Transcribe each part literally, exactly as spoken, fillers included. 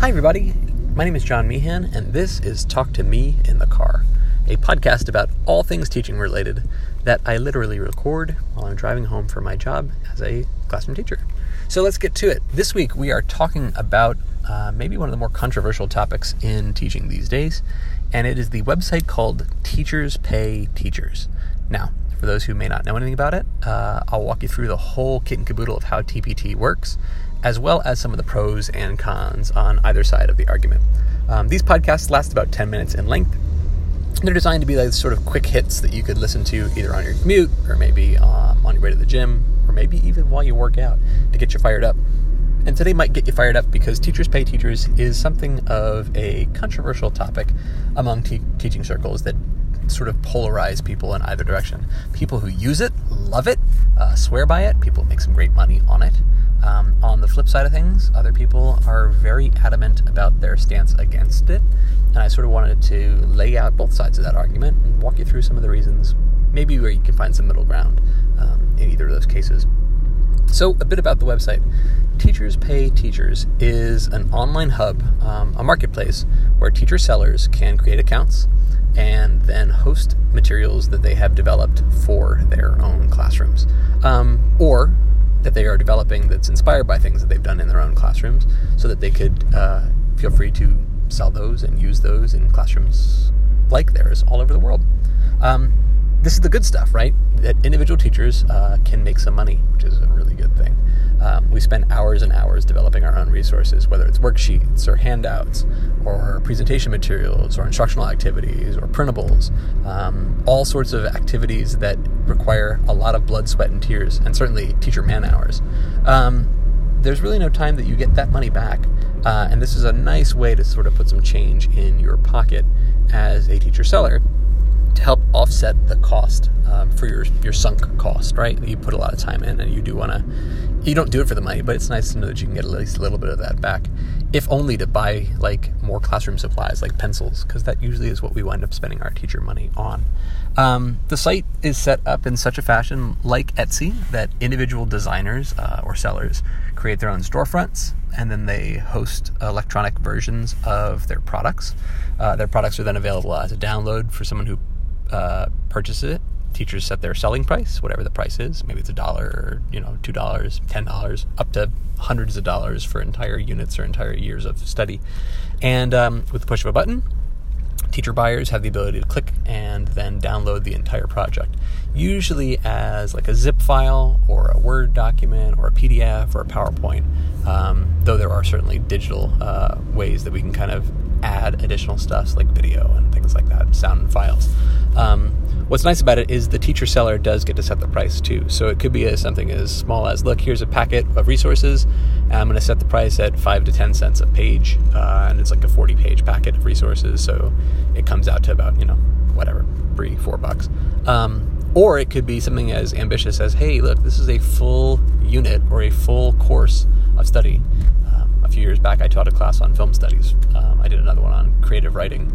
Hi everybody, my name is John Meehan, and this is Talk to Me in the Car, a podcast about all things teaching related that I literally record while I'm driving home from my job as a classroom teacher. So let's get to it. This week we are talking about uh, maybe one of the more controversial topics in teaching these days, and it is the website called Teachers Pay Teachers. Now, for those who may not know anything about it, uh, I'll walk you through the whole kit and caboodle of how T P T works, as well as some of the pros and cons on either side of the argument. Um, these podcasts last about ten minutes in length. They're designed to be like sort of quick hits that you could listen to either on your commute or maybe um, on your way to the gym or maybe even while you work out to get you fired up. And today might get you fired up because Teachers Pay Teachers is something of a controversial topic among te- teaching circles that sort of polarize people in either direction. People who use it, love it, uh, swear by it. People make some great money on it. Um, on the flip side of things, other people are very adamant about their stance against it. And I sort of wanted to lay out both sides of that argument and walk you through some of the reasons, maybe where you can find some middle ground um, in either of those cases. So a bit about the website. Teachers Pay Teachers is an online hub, um, a marketplace where teacher sellers can create accounts and then host materials that they have developed for their own classrooms, um, or that they are developing that's inspired by things that they've done in their own classrooms, so that they could uh, feel free to sell those and use those in classrooms like theirs all over the world. Um, this is the good stuff, right? That individual teachers uh, can make some money, which is a really good thing. Um, we spend hours and hours developing our own resources, whether it's worksheets or handouts or presentation materials or instructional activities or printables, um, all sorts of activities that require a lot of blood, sweat, and tears, and certainly teacher man hours. Um, there's really no time that you get that money back, uh, and this is a nice way to sort of put some change in your pocket as a teacher seller to help offset the cost um, for your your sunk cost, right? You put a lot of time in, and you do want to. You don't do it for the money, but it's nice to know that you can get at least a little bit of that back, if only to buy like more classroom supplies like pencils, because that usually is what we wind up spending our teacher money on. Um, the site is set up in such a fashion, like Etsy, that individual designers uh, or sellers create their own storefronts, and then they host electronic versions of their products. Uh, their products are then available as a download for someone who uh, purchases it. Teachers set their selling price, whatever the price is. Maybe it's a dollar, or, you know, two dollars, ten dollars, up to hundreds of dollars for entire units or entire years of study. And um, with the push of a button, teacher buyers have the ability to click and then download the entire project, usually as like a zip file or a Word document or a P D F or a PowerPoint, um, though there are certainly digital uh, ways that we can kind of add additional stuff like video and things like that, sound files. Um, what's nice about it is the teacher seller does get to set the price too. So it could be as something as small as, look, here's a packet of resources, and I'm going to set the price at five to ten cents a page, uh, and it's like a forty page packet of resources, so it comes out to about, you know, whatever, three, four bucks. Um, or it could be something as ambitious as, hey, look, this is a full unit or a full course of study. Um, a few years back, I taught a class on film studies. Um, I did another one on creative writing.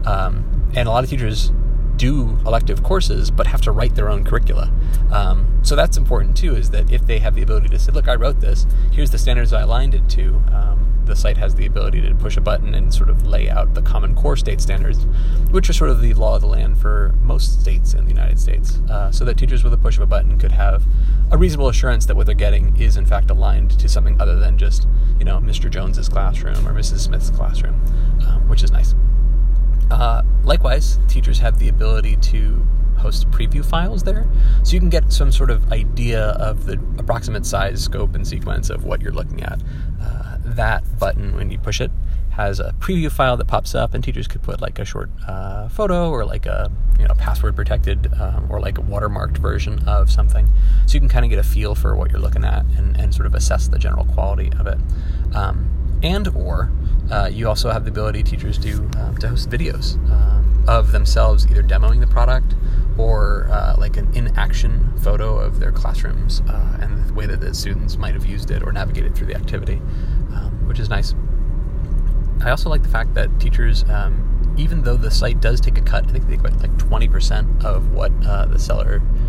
Um, and a lot of teachers do elective courses, but have to write their own curricula. Um, so that's important too, is that if they have the ability to say, look, I wrote this, here's the standards I aligned it to, um, the site has the ability to push a button and sort of lay out the Common Core state standards, which are sort of the law of the land for most states in the United States, uh, so that teachers with a push of a button could have a reasonable assurance that what they're getting is in fact aligned to something other than just, you know, Mister Jones's classroom or Missus Smith's classroom, um, which is nice. Uh, likewise, teachers have the ability to host preview files there, so you can get some sort of idea of the approximate size, scope, and sequence of what you're looking at. Uh, that button, when you push it, has a preview file that pops up, and teachers could put like a short uh, photo or like a, you know, password protected um, or like a watermarked version of something, so you can kind of get a feel for what you're looking at and, and sort of assess the general quality of it. Um, and or uh, you also have the ability, teachers do, um, to host videos um, of themselves either demoing the product or uh, like an in-action photo of their classrooms uh, and the way that the students might have used it or navigated through the activity, um, which is nice. I also like the fact that teachers, um, even though the site does take a cut, I think they get like twenty percent of what uh, the seller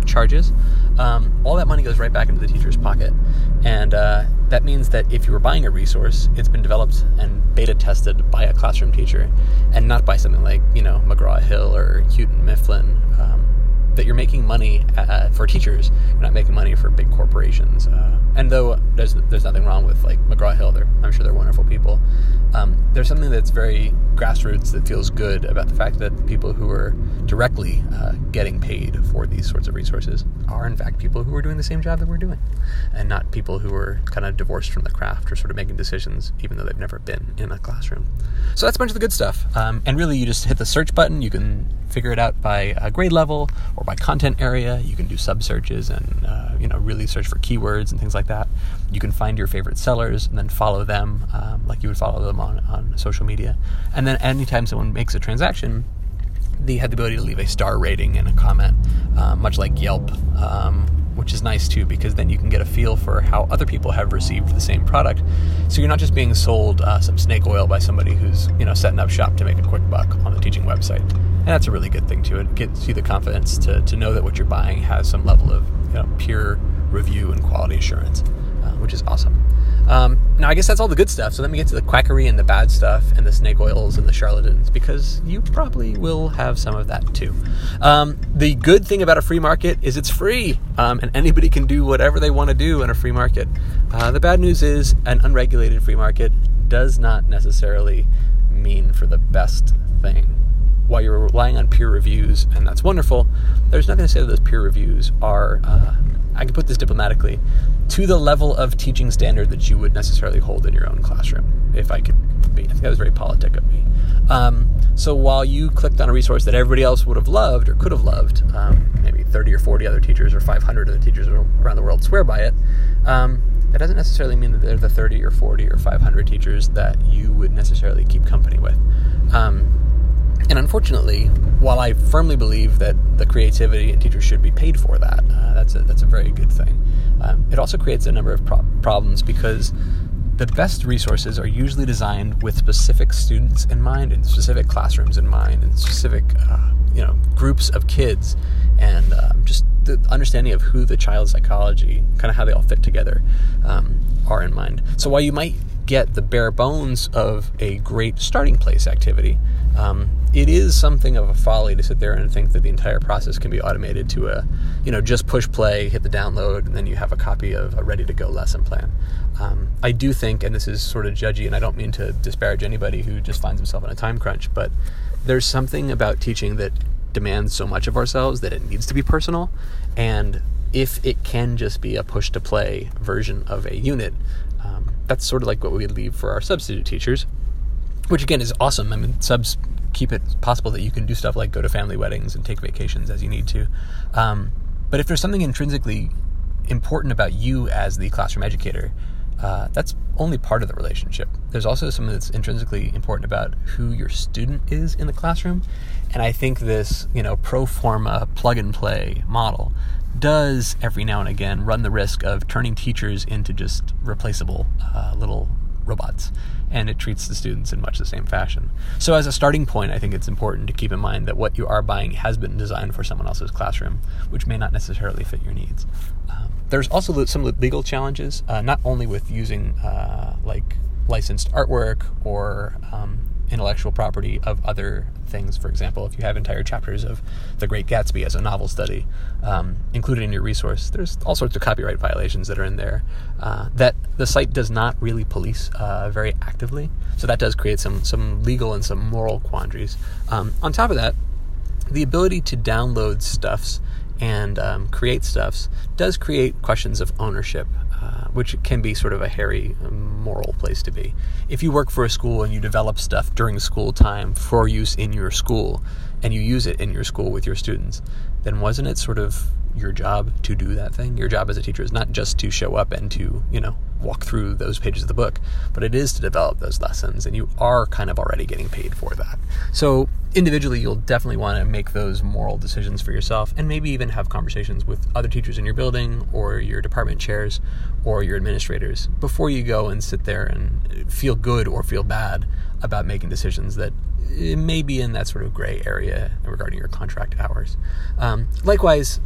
charges, um, all that money goes right back into the teacher's pocket. And uh, that means that if you were buying a resource, it's been developed and beta tested by a classroom teacher and not by something like, you know, McGraw-Hill or Houghton Mifflin, um, that you're making money uh, for teachers. You're not making money for big corporations. Uh, and though there's there's nothing wrong with like McGraw-Hill, they're, I'm sure they're wonderful people. Um, there's something that's very grassroots that feels good about the fact that the people who are directly uh, getting paid for these sorts of resources are in fact people who are doing the same job that we're doing, and not people who are kind of divorced from the craft or sort of making decisions even though they've never been in a classroom. So that's a bunch of the good stuff. Um, and really you just hit the search button. You can figure it out by uh, grade level or by content area. You can do sub searches and uh, you know really search for keywords and things like that. You can find your favorite sellers and then follow them um, like you would follow them on, on social media. And then anytime someone makes a transaction, they have the ability to leave a star rating and a comment, uh, much like Yelp, um, which is nice too, because then you can get a feel for how other people have received the same product. So you're not just being sold uh, some snake oil by somebody who's you know setting up shop to make a quick buck on the teaching website. And that's a really good thing too. It gives you the confidence to, to know that what you're buying has some level of you know peer review and quality assurance, uh, which is awesome. Um, now, I guess that's all the good stuff. So let me get to the quackery and the bad stuff and the snake oils and the charlatans, because you probably will have some of that too. Um, the good thing about a free market is it's free, um, and anybody can do whatever they want to do in a free market. Uh, the bad news is an unregulated free market does not necessarily mean for the best thing. While you're relying on peer reviews, and that's wonderful, there's nothing to say that those peer reviews are, uh, I can put this diplomatically, to the level of teaching standard that you would necessarily hold in your own classroom, if I could be. I think that was very politic of me. Um, so while you clicked on a resource that everybody else would have loved or could have loved, um, maybe thirty or forty other teachers or five hundred other teachers around the world swear by it, um, that doesn't necessarily mean that they're the thirty or forty or five hundred teachers that you would necessarily keep company with. Um, And unfortunately, while I firmly believe that the creativity and teachers should be paid for that, uh, that's a, that's a very good thing. Um, it also creates a number of pro- problems because the best resources are usually designed with specific students in mind and specific classrooms in mind and specific uh, you know groups of kids, and uh, just the understanding of who the child's psychology, kind of how they all fit together, um, are in mind. So while you might get the bare bones of a great starting place activity, um, it is something of a folly to sit there and think that the entire process can be automated to a, you know, just push play, hit the download, and then you have a copy of a ready-to-go lesson plan. Um, I do think, and this is sort of judgy, and I don't mean to disparage anybody who just finds himself in a time crunch, but there's something about teaching that demands so much of ourselves that it needs to be personal, and if it can just be a push-to-play version of a unit, um, that's sort of like what we would leave for our substitute teachers, which again is awesome. I mean, subs keep it possible that you can do stuff like go to family weddings and take vacations as you need to. Um, but if there's something intrinsically important about you as the classroom educator, uh, that's only part of the relationship. There's also something that's intrinsically important about who your student is in the classroom. And I think this, you know, pro forma plug and play model does every now and again run the risk of turning teachers into just replaceable uh, little robots, and it treats the students in much the same fashion. So as a starting point, I think it's important to keep in mind that what you are buying has been designed for someone else's classroom, which may not necessarily fit your needs. Um, there's also some legal challenges, uh, not only with using uh, like licensed artwork or um, intellectual property of other things. For example, if you have entire chapters of The Great Gatsby as a novel study um, included in your resource, there's all sorts of copyright violations that are in there uh, that the site does not really police uh, very actively. So that does create some some legal and some moral quandaries. Um, on top of that, the ability to download stuffs and um, create stuffs does create questions of ownership, uh, which can be sort of a hairy moral place to be. If you work for a school and you develop stuff during school time for use in your school, and you use it in your school with your students, then wasn't it sort of your job to do that thing? Your job as a teacher is not just to show up and to, you know, walk through those pages of the book, but it is to develop those lessons, and you are kind of already getting paid for that. So individually, you'll definitely want to make those moral decisions for yourself, and maybe even have conversations with other teachers in your building or your department chairs or your administrators before you go and sit there and feel good or feel bad about making decisions that may be in that sort of gray area regarding your contract hours. Um, likewise,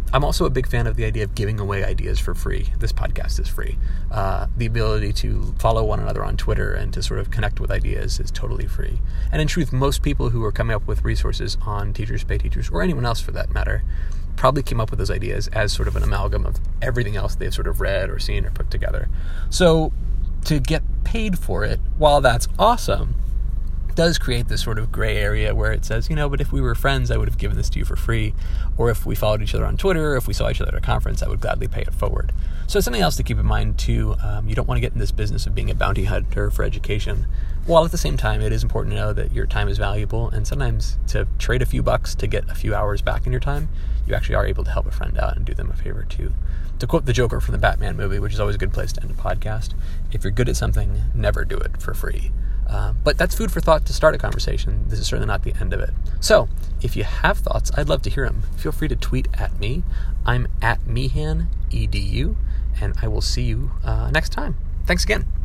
I'm also a big fan of the idea of giving away ideas for free. This podcast is free. Uh, the ability to follow one another on Twitter and to sort of connect with ideas is totally free. And in truth, most people who are coming up with resources on Teachers Pay Teachers, or anyone else for that matter, probably came up with those ideas as sort of an amalgam of everything else they've sort of read or seen or put together. So to get paid for it, while that's awesome, does create this sort of gray area where it says, you know, but if we were friends, I would have given this to you for free. Or if we followed each other on Twitter, or if we saw each other at a conference, I would gladly pay it forward. So it's something else to keep in mind too. Um, you don't want to get in this business of being a bounty hunter for education, while at the same time, it is important to know that your time is valuable. And sometimes to trade a few bucks to get a few hours back in your time, you actually are able to help a friend out and do them a favor too. To quote the Joker from the Batman movie, which is always a good place to end a podcast, if you're good at something, never do it for free. Uh, but that's food for thought to start a conversation. This is certainly not the end of it. So, if you have thoughts, I'd love to hear them. Feel free to tweet at me. I'm at Meehan, E D U, and I will see you uh, next time. Thanks again.